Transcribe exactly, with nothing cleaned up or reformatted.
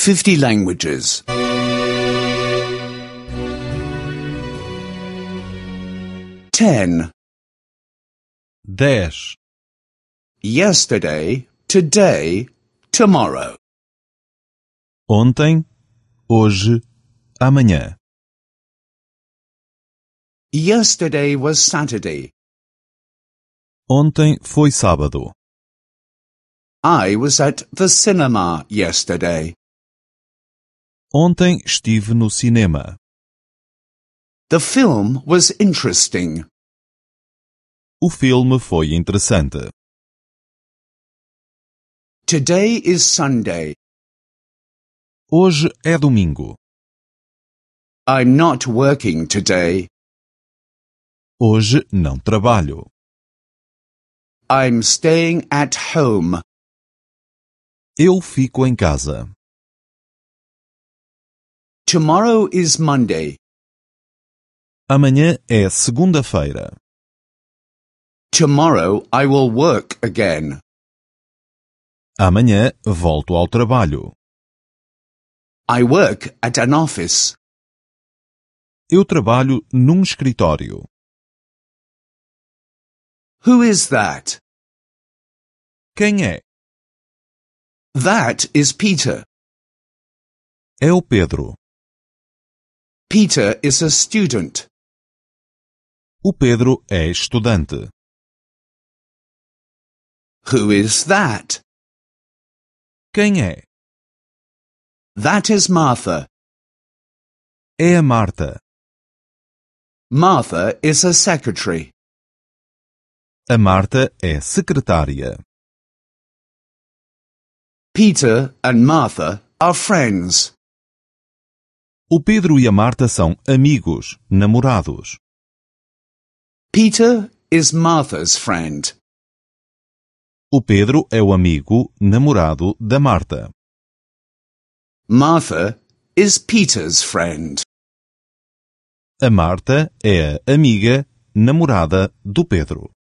fifty languages. Ten. dez, Yesterday, today, tomorrow. ontem, hoje, amanhã. Yesterday was Saturday. Ontem foi sábado. I was at the cinema yesterday. Ontem estive no cinema. The film was interesting. O filme foi interessante. Today is Sunday. Hoje é domingo. I'm not working today. Hoje não trabalho. I'm staying at home. Eu fico em casa. Tomorrow is Monday. Amanhã é segunda-feira. Tomorrow I will work again. Amanhã volto ao trabalho. I work at an office. Eu trabalho num escritório. Who is that? Quem é? That is Peter. É o Pedro. Peter is a student. O Pedro é estudante. Who is that? Quem é? That is Martha. É a Marta. Martha is a secretary. A Marta é secretária. Peter and Martha are friends. O Pedro e a Marta são amigos, namorados. Peter is Martha's friend. O Pedro é o amigo, namorado da Marta. Martha is Peter's friend. A Marta é a amiga, namorada do Pedro.